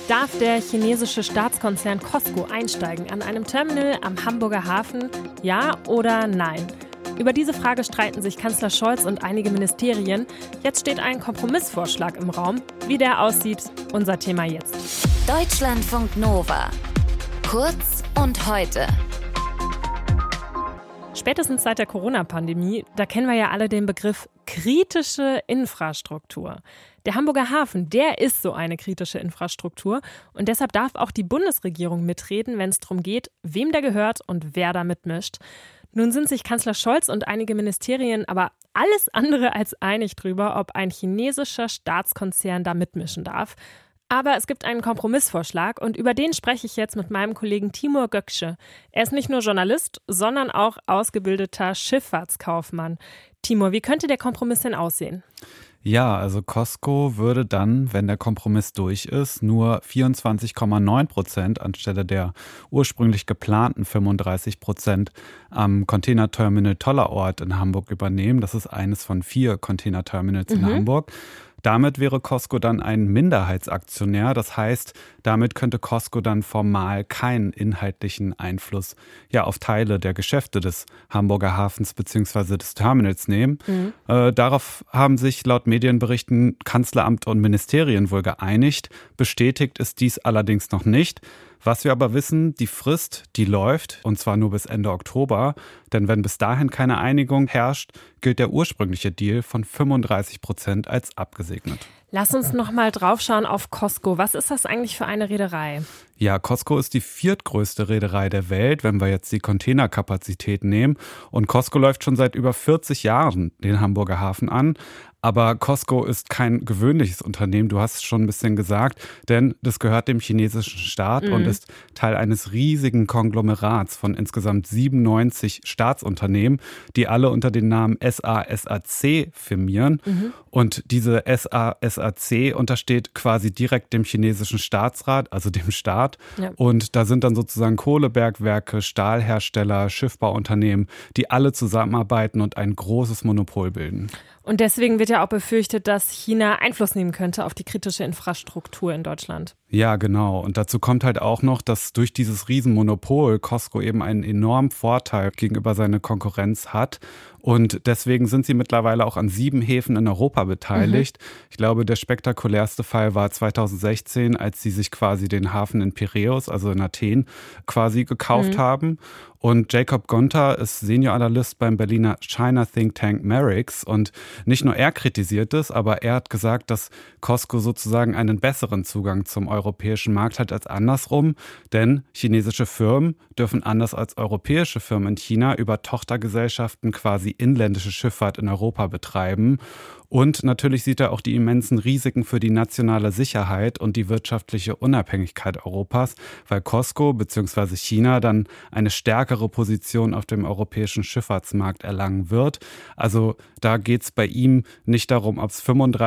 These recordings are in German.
Darf der chinesische Staatskonzern COSCO einsteigen an einem Terminal am Hamburger Hafen? Ja oder nein? Über diese Frage streiten sich Kanzler Scholz und einige Ministerien. Jetzt steht ein Kompromissvorschlag im Raum. Wie der aussieht, unser Thema jetzt. Deutschlandfunk Nova. Kurz und heute. Spätestens seit der Corona-Pandemie, da kennen wir ja alle den Begriff kritische Infrastruktur. Der Hamburger Hafen, der ist so eine kritische Infrastruktur und deshalb darf auch die Bundesregierung mitreden, wenn es darum geht, wem der gehört und wer da mitmischt. Nun sind sich Kanzler Scholz und einige Ministerien aber alles andere als einig drüber, ob ein chinesischer Staatskonzern da mitmischen darf. Aber es gibt einen Kompromissvorschlag und über den spreche ich jetzt mit meinem Kollegen Timur Gökçe. Er ist nicht nur Journalist, sondern auch ausgebildeter Schifffahrtskaufmann. Timur, wie könnte der Kompromiss denn aussehen? Ja, also COSCO würde dann, wenn der Kompromiss durch ist, nur 24,9% anstelle der ursprünglich geplanten 35% am Containerterminal Tollerort in Hamburg übernehmen. Das ist eines von 4 Containerterminals in Hamburg. Damit wäre COSCO dann ein Minderheitsaktionär. Das heißt, damit könnte COSCO dann formal keinen inhaltlichen Einfluss auf Teile der Geschäfte des Hamburger Hafens bzw. des Terminals nehmen. Darauf haben sich laut Medienberichten Kanzleramt und Ministerien wohl geeinigt. Bestätigt ist dies allerdings noch nicht. Was wir aber wissen, die Frist, die läuft, und zwar nur bis Ende Oktober. Denn wenn bis dahin keine Einigung herrscht, gilt der ursprüngliche Deal von 35% als abgesegnet. Lass uns noch mal draufschauen auf COSCO. Was ist das eigentlich für eine Reederei? Ja, COSCO ist die 4. größte Reederei der Welt, wenn wir jetzt die Containerkapazität nehmen. Und COSCO läuft schon seit über 40 Jahren den Hamburger Hafen an. Aber COSCO ist kein gewöhnliches Unternehmen, du hast es schon ein bisschen gesagt, denn das gehört dem chinesischen Staat und ist Teil eines riesigen Konglomerats von insgesamt 97 Staatsunternehmen, die alle unter dem Namen SASAC firmieren. Und diese SASAC untersteht quasi direkt dem chinesischen Staatsrat, also dem Staat. Ja. Und da sind dann sozusagen Kohlebergwerke, Stahlhersteller, Schiffbauunternehmen, die alle zusammenarbeiten und ein großes Monopol bilden. Und deswegen wird ja auch befürchtet, dass China Einfluss nehmen könnte auf die kritische Infrastruktur in Deutschland. Ja, genau. Und dazu kommt halt auch noch, dass durch dieses Riesenmonopol COSCO eben einen enormen Vorteil gegenüber seiner Konkurrenz hat. Und deswegen sind sie mittlerweile auch an 7 Häfen in Europa beteiligt. Ich glaube, der spektakulärste Fall war 2016, als sie sich quasi den Hafen in Piräus, also in Athen, quasi gekauft haben. Und Jacob Gonter ist Senior-Analyst beim Berliner China Think Tank Merix. Und nicht nur er kritisiert es, aber er hat gesagt, dass COSCO sozusagen einen besseren Zugang zum europäischen Markt hat als andersrum. Denn chinesische Firmen dürfen anders als europäische Firmen in China über Tochtergesellschaften quasi inländische Schifffahrt in Europa betreiben. Und natürlich sieht er auch die immensen Risiken für die nationale Sicherheit und die wirtschaftliche Unabhängigkeit Europas, weil COSCO bzw. China dann eine stärkere Position auf dem europäischen Schifffahrtsmarkt erlangen wird. Also da geht es bei ihm nicht darum, ob es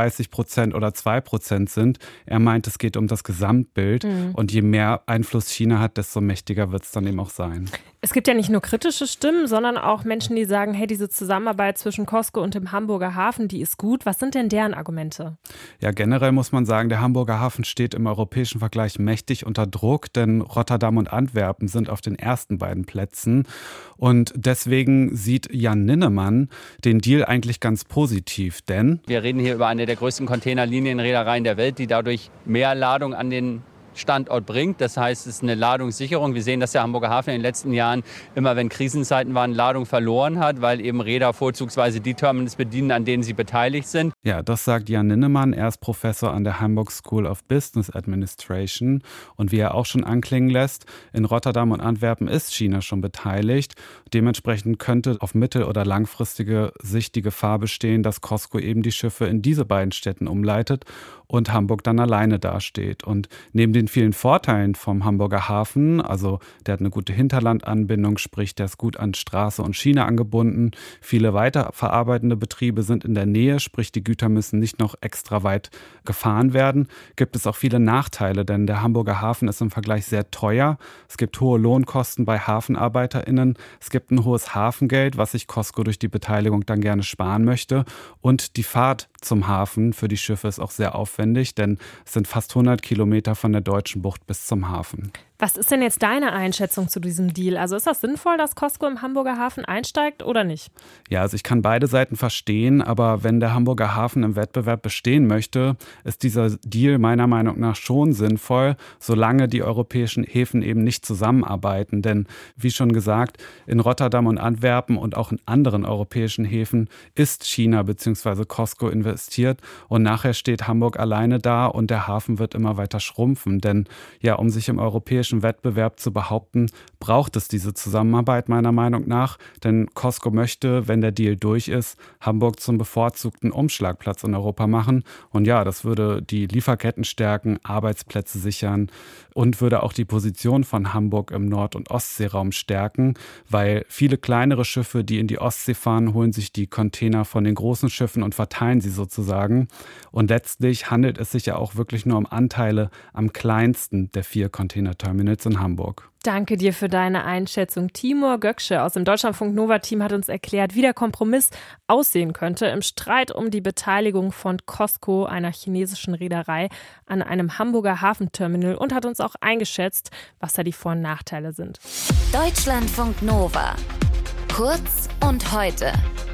35% oder 2% sind. Er meint, es geht um das Gesamtbild. Und je mehr Einfluss China hat, desto mächtiger wird es dann eben auch sein. Es gibt ja nicht nur kritische Stimmen, sondern auch Menschen, die sagen, hey, diese Zusammenarbeit zwischen COSCO und dem Hamburger Hafen, die ist gut. Was sind denn deren Argumente? Ja, generell muss man sagen, der Hamburger Hafen steht im europäischen Vergleich mächtig unter Druck, denn Rotterdam und Antwerpen sind auf den ersten beiden Plätzen. Und deswegen sieht Jan Ninnemann den Deal eigentlich ganz positiv, denn wir reden hier über eine der größten Containerlinienreedereien der Welt, die dadurch mehr Ladung an den Standort bringt. Das heißt, es ist eine Ladungssicherung. Wir sehen, dass der Hamburger Hafen in den letzten Jahren, immer wenn Krisenzeiten waren, Ladung verloren hat, weil eben Reeder vorzugsweise die Terminals bedienen, an denen sie beteiligt sind. Ja, das sagt Jan Ninnemann. Er ist Professor an der Hamburg School of Business Administration. Und wie er auch schon anklingen lässt, in Rotterdam und Antwerpen ist China schon beteiligt. Dementsprechend könnte auf mittel- oder langfristige Sicht die Gefahr bestehen, dass COSCO eben die Schiffe in diese beiden Städten umleitet und Hamburg dann alleine dasteht. Und neben den vielen Vorteilen vom Hamburger Hafen, also der hat eine gute Hinterlandanbindung, sprich der ist gut an Straße und Schiene angebunden, viele weiterverarbeitende Betriebe sind in der Nähe, sprich die Güter müssen nicht noch extra weit gefahren werden, gibt es auch viele Nachteile, denn der Hamburger Hafen ist im Vergleich sehr teuer. Es gibt hohe Lohnkosten bei HafenarbeiterInnen, es gibt ein hohes Hafengeld, was sich COSCO durch die Beteiligung dann gerne sparen möchte und die Fahrt zum Hafen für die Schiffe ist auch sehr aufwendig, denn es sind fast 100 Kilometer von der Deutschen Bucht bis zum Hafen. Was ist denn jetzt deine Einschätzung zu diesem Deal? Also ist das sinnvoll, dass COSCO im Hamburger Hafen einsteigt oder nicht? Ja, also ich kann beide Seiten verstehen, aber wenn der Hamburger Hafen im Wettbewerb bestehen möchte, ist dieser Deal meiner Meinung nach schon sinnvoll, solange die europäischen Häfen eben nicht zusammenarbeiten. Denn wie schon gesagt, in Rotterdam und Antwerpen und auch in anderen europäischen Häfen ist China bzw. COSCO investiert und nachher steht Hamburg alleine da und der Hafen wird immer weiter schrumpfen. Denn ja, um sich im europäischen Wettbewerb zu behaupten, braucht es diese Zusammenarbeit meiner Meinung nach, denn COSCO möchte, wenn der Deal durch ist, Hamburg zum bevorzugten Umschlagplatz in Europa machen und ja, das würde die Lieferketten stärken, Arbeitsplätze sichern und würde auch die Position von Hamburg im Nord- und Ostseeraum stärken, weil viele kleinere Schiffe, die in die Ostsee fahren, holen sich die Container von den großen Schiffen und verteilen sie sozusagen und letztlich handelt es sich ja auch wirklich nur um Anteile am kleinsten der 4 Containerterminals in Hamburg. Danke dir für deine Einschätzung. Timur Gökçe aus dem Deutschlandfunk-Nova-Team hat uns erklärt, wie der Kompromiss aussehen könnte im Streit um die Beteiligung von COSCO, einer chinesischen Reederei, an einem Hamburger Hafenterminal und hat uns auch eingeschätzt, was da die Vor- und Nachteile sind. Deutschlandfunk Nova. Kurz und heute.